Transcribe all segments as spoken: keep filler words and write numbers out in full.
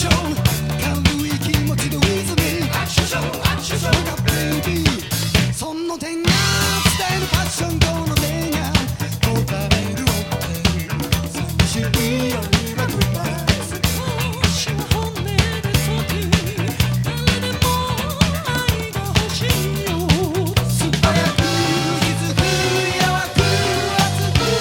ション軽い気持ちで with me アクションアクションベイビーその手が伝えるパッションこの手が答える寂しい夜はグッバイ少しの本音で時誰でも愛が欲しいよ素早く気づく弱く熱く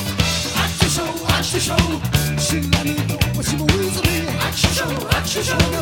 アクションアクション知らぬどうしも with me アクションアクション